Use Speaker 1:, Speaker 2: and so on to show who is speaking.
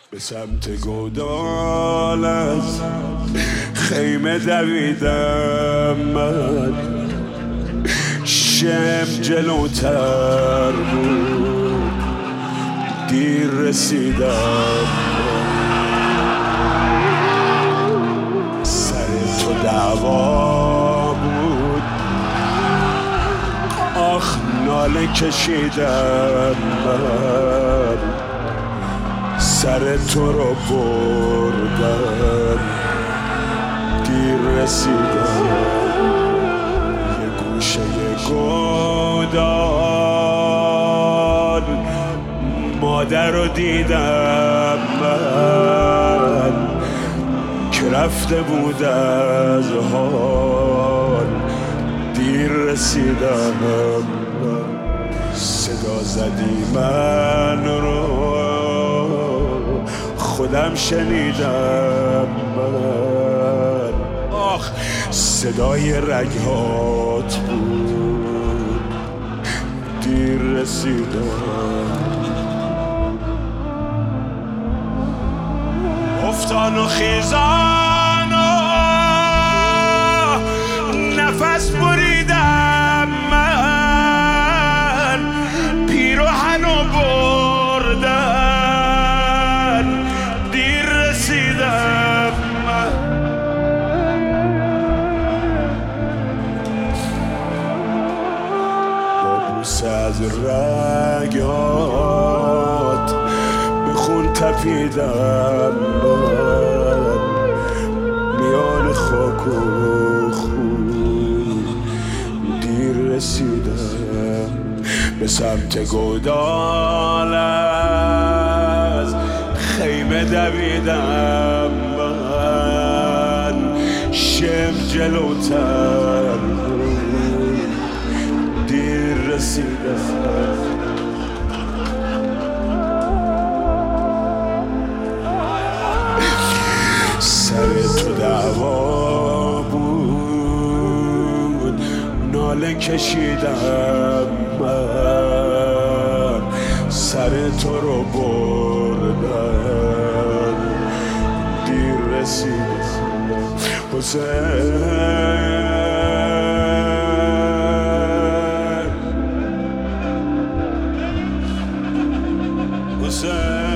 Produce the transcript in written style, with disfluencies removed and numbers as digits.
Speaker 1: به سمت گودال از خیمه دویدم من، شم جلوتر بود دیر رسیدم، سر تو دعوا بود آخ ناله کشیدم من، سر تو رو بردم دیر رسیدم، یه گوشه گودال مادر رو دیدم من که رفته بود از حال دیر رسیدم، صدا زدی من رو خودم شنیدم من، آخ صدای رگهات بود دیر رسیدم، افتان و خیزان و نفس بریدم من، پیراهن و بردن دیر رسیدم من، با بوسه از رگات به خون تپیدم من، میان خاک و خون دیر رسیدم، به سمت گودال از خیمه دویدم من، شم جلوتر بود دیر رسیدم، سر تو دعوا بود ناله کشیدم من، سر تو رو بردم دیر رسیدم، حسین حسین